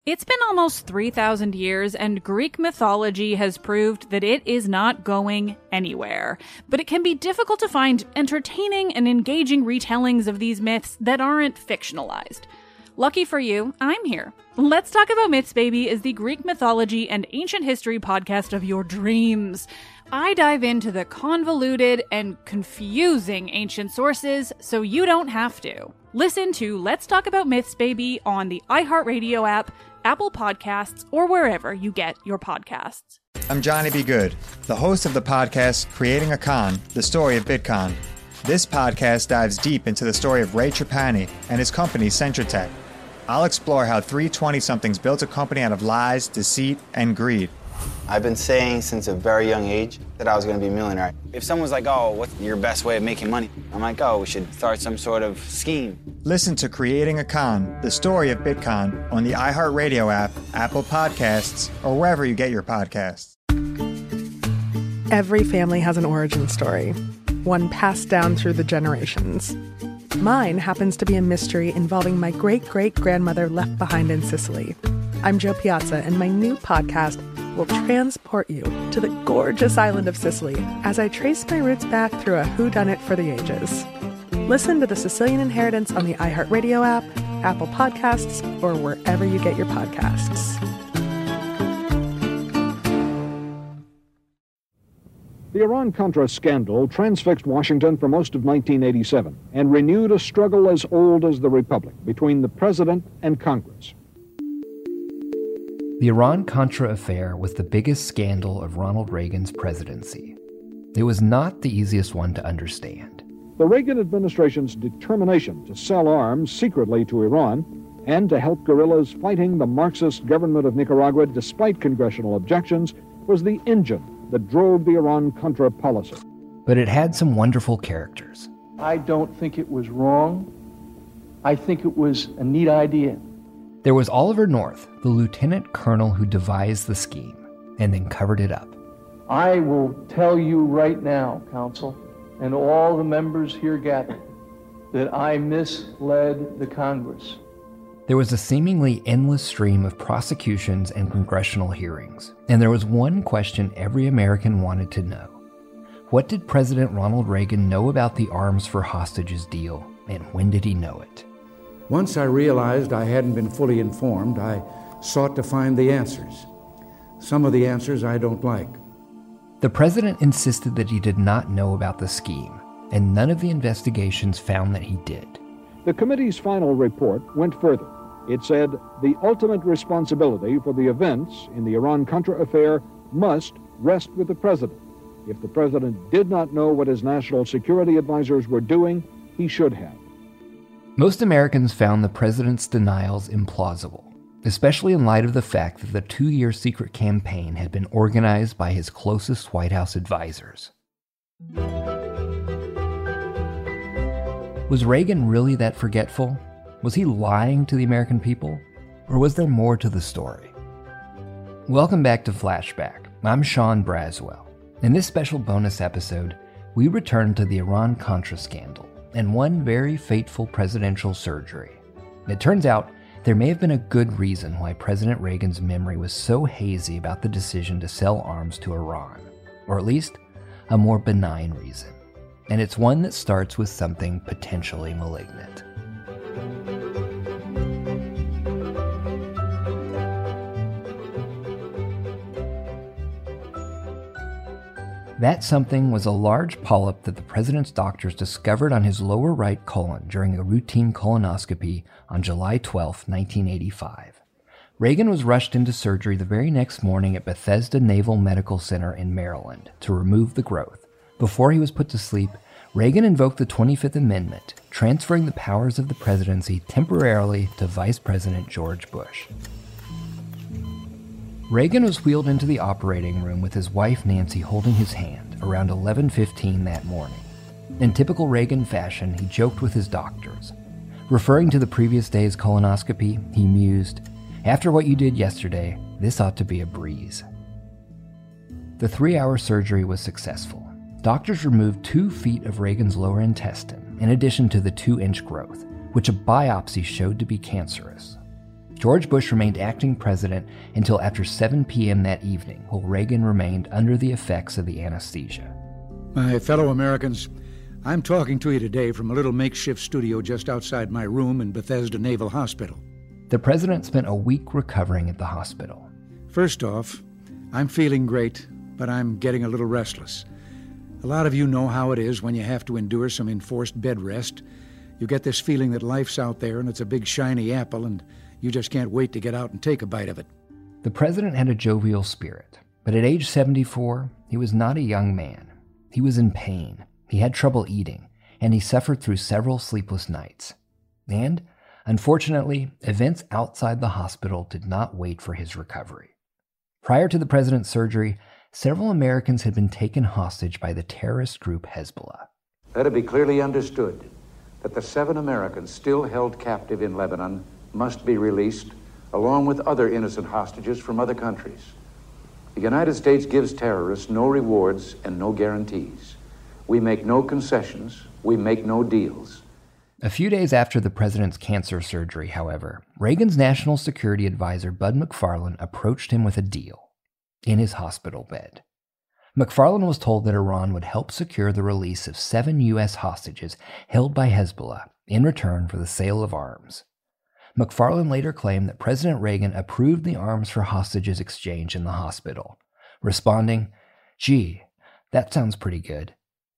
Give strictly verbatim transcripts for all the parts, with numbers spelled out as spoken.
It's been almost three thousand years, and Greek mythology has proved that it is not going anywhere. But it can be difficult to find entertaining and engaging retellings of these myths that aren't fictionalized. Lucky for you, I'm here. Let's Talk About Myths, Baby is the Greek mythology and ancient history podcast of your dreams. I dive into the convoluted and confusing ancient sources so you don't have to. Listen to Let's Talk About Myths, Baby on the iHeartRadio app, Apple Podcasts, or wherever you get your podcasts. I'm Johnny B. Good, the host of the podcast Creating a Con, the story of Bitcoin. This podcast dives deep into the story of Ray Trapani and his company Centratech. I'll explore how three twenty-somethings built a company out of lies, deceit, and greed. I've been saying since a very young age that I was going to be a millionaire. If someone's like, oh, what's your best way of making money? I'm like, oh, we should start some sort of scheme. Listen to Creating a Con, the story of Bitcoin on the iHeartRadio app, Apple Podcasts, or wherever you get your podcasts. Every family has an origin story, one passed down through the generations. Mine happens to be a mystery involving my great-great-grandmother left behind in Sicily. I'm Jo Piazza, and my new podcast will transport you to the gorgeous island of Sicily as I trace my roots back through a whodunit for the ages. Listen to The Sicilian Inheritance on the iHeartRadio app, Apple Podcasts, or wherever you get your podcasts. The Iran-Contra scandal transfixed Washington for most of nineteen eighty-seven and renewed a struggle as old as the Republic between the president and Congress. The Iran-Contra affair was the biggest scandal of Ronald Reagan's presidency. It was not the easiest one to understand. The Reagan administration's determination to sell arms secretly to Iran and to help guerrillas fighting the Marxist government of Nicaragua despite congressional objections was the engine that drove the Iran-Contra policy. But it had some wonderful characters. I don't think it was wrong. I think it was a neat idea. There was Oliver North, the lieutenant colonel who devised the scheme and then covered it up. I will tell you right now, Counsel, and all the members here gathered, that I misled the Congress. There was a seemingly endless stream of prosecutions and congressional hearings, and there was one question every American wanted to know. What did President Ronald Reagan know about the arms for hostages deal, and when did he know it? Once I realized I hadn't been fully informed, I sought to find the answers. Some of the answers I don't like. The president insisted that he did not know about the scheme, and none of the investigations found that he did. The committee's final report went further. It said the ultimate responsibility for the events in the Iran-Contra affair must rest with the president. If the president did not know what his national security advisors were doing, he should have. Most Americans found the president's denials implausible, especially in light of the fact that the two-year secret campaign had been organized by his closest White House advisors. Was Reagan really that forgetful? Was he lying to the American people? Or was there more to the story? Welcome back to Flashback. I'm Sean Braswell. In this special bonus episode, we return to the Iran-Contra scandal and one very fateful presidential surgery. It turns out there may have been a good reason why President Reagan's memory was so hazy about the decision to sell arms to Iran, or at least a more benign reason. And it's one that starts with something potentially malignant. That something was a large polyp that the president's doctors discovered on his lower right colon during a routine colonoscopy on July twelfth, nineteen eighty-five. Reagan was rushed into surgery the very next morning at Bethesda Naval Medical Center in Maryland to remove the growth. Before he was put to sleep, Reagan invoked the twenty-fifth Amendment, transferring the powers of the presidency temporarily to Vice President George Bush. Reagan was wheeled into the operating room with his wife Nancy holding his hand around eleven fifteen that morning. In typical Reagan fashion, he joked with his doctors. Referring to the previous day's colonoscopy, he mused, "After what you did yesterday, this ought to be a breeze." The three-hour surgery was successful. Doctors removed two feet of Reagan's lower intestine, in addition to the two-inch growth, which a biopsy showed to be cancerous. George Bush remained acting president until after seven p.m. that evening, while Reagan remained under the effects of the anesthesia. My fellow Americans, I'm talking to you today from a little makeshift studio just outside my room in Bethesda Naval Hospital. The president spent a week recovering at the hospital. First off, I'm feeling great, but I'm getting a little restless. A lot of you know how it is when you have to endure some enforced bed rest. You get this feeling that life's out there and it's a big shiny apple and you just can't wait to get out and take a bite of it. The president had a jovial spirit, but at age seventy-four, he was not a young man. He was in pain, he had trouble eating, and he suffered through several sleepless nights. And, unfortunately, events outside the hospital did not wait for his recovery. Prior to the president's surgery, several Americans had been taken hostage by the terrorist group Hezbollah. Let it be clearly understood that the seven Americans still held captive in Lebanon must be released, along with other innocent hostages from other countries. The United States gives terrorists no rewards and no guarantees. We make no concessions, we make no deals. A few days after the president's cancer surgery, however, Reagan's national security advisor Bud McFarlane approached him with a deal in his hospital bed. McFarlane was told that Iran would help secure the release of seven U S hostages held by Hezbollah in return for the sale of arms. McFarlane later claimed that President Reagan approved the arms for hostages exchange in the hospital, responding, "Gee, that sounds pretty good."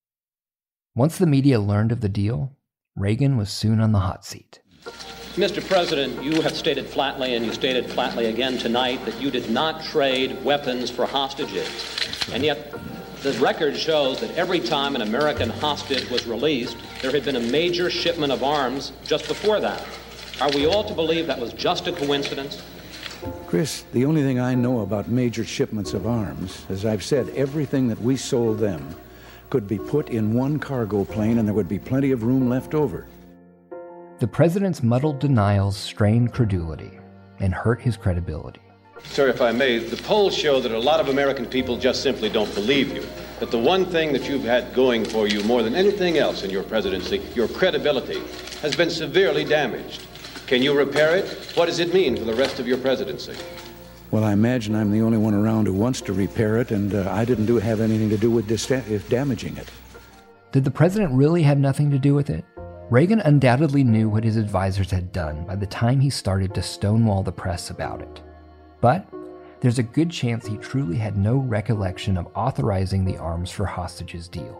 Once the media learned of the deal, Reagan was soon on the hot seat. Mister President, you have stated flatly, and you stated flatly again tonight, that you did not trade weapons for hostages. And yet, the record shows that every time an American hostage was released, there had been a major shipment of arms just before that. Are we all to believe that was just a coincidence? Chris, the only thing I know about major shipments of arms, as I've said, everything that we sold them could be put in one cargo plane and there would be plenty of room left over. The president's muddled denials strained credulity and hurt his credibility. Sir, if I may, the polls show that a lot of American people just simply don't believe you. That the one thing that you've had going for you more than anything else in your presidency, your credibility, has been severely damaged. Can you repair it? What does it mean for the rest of your presidency? Well, I imagine I'm the only one around who wants to repair it, and uh, I didn't do have anything to do with dis- if damaging it. Did the president really have nothing to do with it? Reagan undoubtedly knew what his advisors had done by the time he started to stonewall the press about it. But there's a good chance he truly had no recollection of authorizing the arms for hostages deal.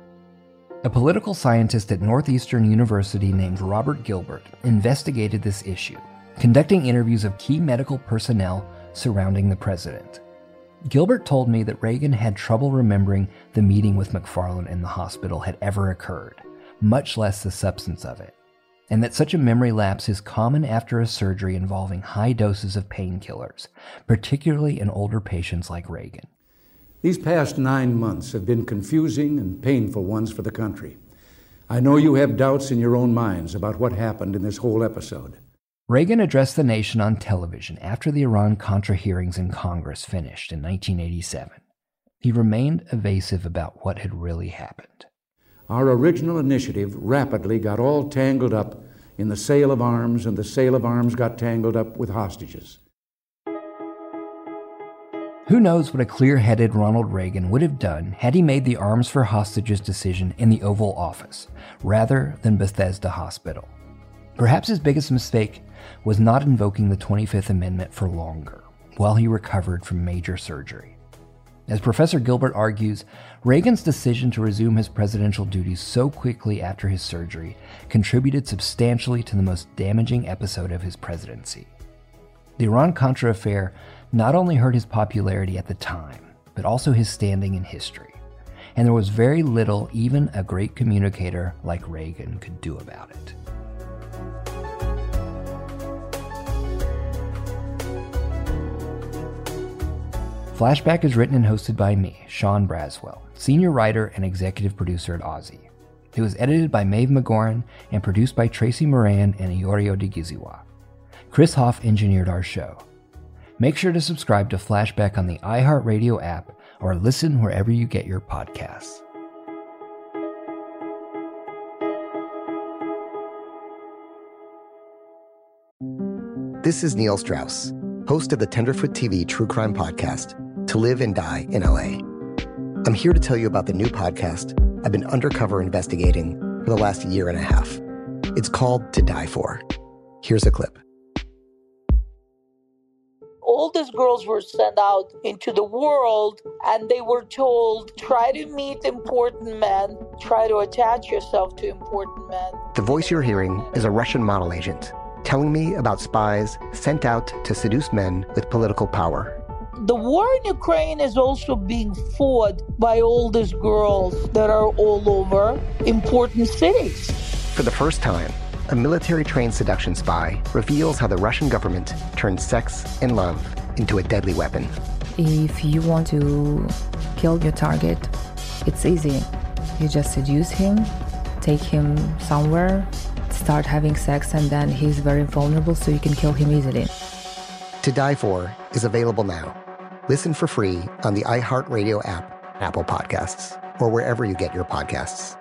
A political scientist at Northeastern University named Robert Gilbert investigated this issue, conducting interviews of key medical personnel surrounding the president. Gilbert told me that Reagan had trouble remembering the meeting with McFarlane in the hospital had ever occurred, much less the substance of it, and that such a memory lapse is common after a surgery involving high doses of painkillers, particularly in older patients like Reagan. These past nine months have been confusing and painful ones for the country. I know you have doubts in your own minds about what happened in this whole episode. Reagan addressed the nation on television after the Iran-Contra hearings in Congress finished in nineteen eighty-seven. He remained evasive about what had really happened. Our original initiative rapidly got all tangled up in the sale of arms, and the sale of arms got tangled up with hostages. Who knows what a clear-headed Ronald Reagan would have done had he made the arms for hostages decision in the Oval Office, rather than Bethesda Hospital. Perhaps his biggest mistake was not invoking the twenty-fifth Amendment for longer, while he recovered from major surgery. As Professor Gilbert argues, Reagan's decision to resume his presidential duties so quickly after his surgery contributed substantially to the most damaging episode of his presidency. The Iran-Contra affair not only hurt his popularity at the time, but also his standing in history, and there was very little even a great communicator like Reagan could do about it. Flashback is written and hosted by me, Sean Braswell, senior writer and executive producer at Aussie. It was edited by Maeve McGoran and produced by Tracy Moran and Iorio de Giziwa. Chris Hoff engineered our show. Make sure to subscribe to Flashback on the iHeartRadio app or listen wherever you get your podcasts. This is Neil Strauss, host of the Tenderfoot T V true crime podcast, To Live and Die in L A. I'm here to tell you about the new podcast I've been undercover investigating for the last year and a half. It's called To Die For. Here's a clip. All these girls were sent out into the world and they were told, try to meet important men, try to attach yourself to important men. The voice you're hearing is a Russian model agent telling me about spies sent out to seduce men with political power. The war in Ukraine is also being fought by all these girls that are all over important cities. For the first time, a military-trained seduction spy reveals how the Russian government turned sex and love into a deadly weapon. If you want to kill your target, it's easy. You just seduce him, take him somewhere, start having sex, and then he's very vulnerable, so you can kill him easily. To Die For is available now. Listen for free on the iHeartRadio app, Apple Podcasts, or wherever you get your podcasts.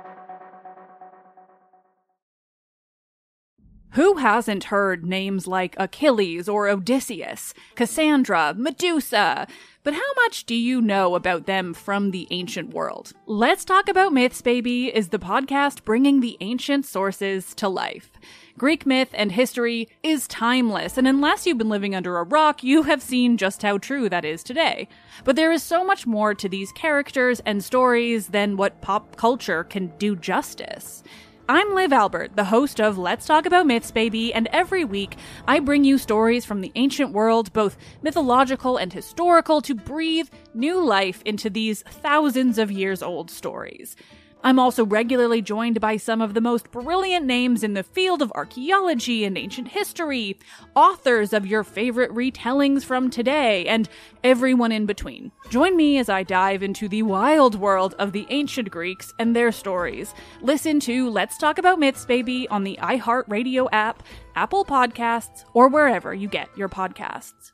Who hasn't heard names like Achilles or Odysseus, Cassandra, Medusa? But how much do you know about them from the ancient world? Let's Talk About Myths, Baby is the podcast bringing the ancient sources to life. Greek myth and history is timeless, and unless you've been living under a rock, you have seen just how true that is today. But there is so much more to these characters and stories than what pop culture can do justice. I'm Liv Albert, the host of Let's Talk About Myths, Baby, and every week I bring you stories from the ancient world, both mythological and historical, to breathe new life into these thousands of years old stories. I'm also regularly joined by some of the most brilliant names in the field of archaeology and ancient history, authors of your favorite retellings from today, and everyone in between. Join me as I dive into the wild world of the ancient Greeks and their stories. Listen to Let's Talk About Myths, Baby on the iHeartRadio app, Apple Podcasts, or wherever you get your podcasts.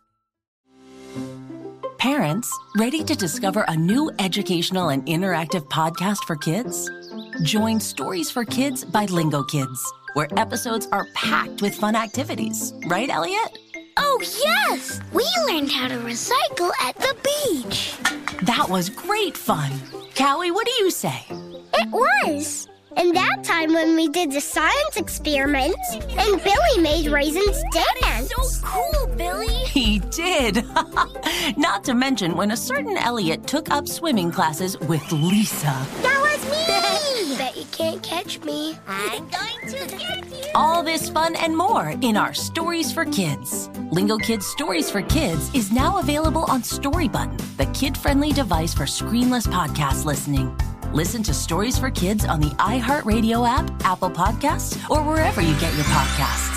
Parents, ready to discover a new educational and interactive podcast for kids? Join Stories for Kids by Lingo Kids, where episodes are packed with fun activities. Right, Elliot? Oh, yes! We learned how to recycle at the beach. That was great fun. Callie, what do you say? It was. And that time when we did the science experiments and Billy made raisins dance. So cool, Billy. He did. Not to mention when a certain Elliot took up swimming classes with Lisa. That was me. Bet you can't catch me. I'm going to get you. All this fun and more in our Stories for Kids. Lingo Kids Stories for Kids is now available on Storybutton, the kid-friendly device for screenless podcast listening. Listen to Stories for Kids on the iHeartRadio app, Apple Podcasts, or wherever you get your podcasts.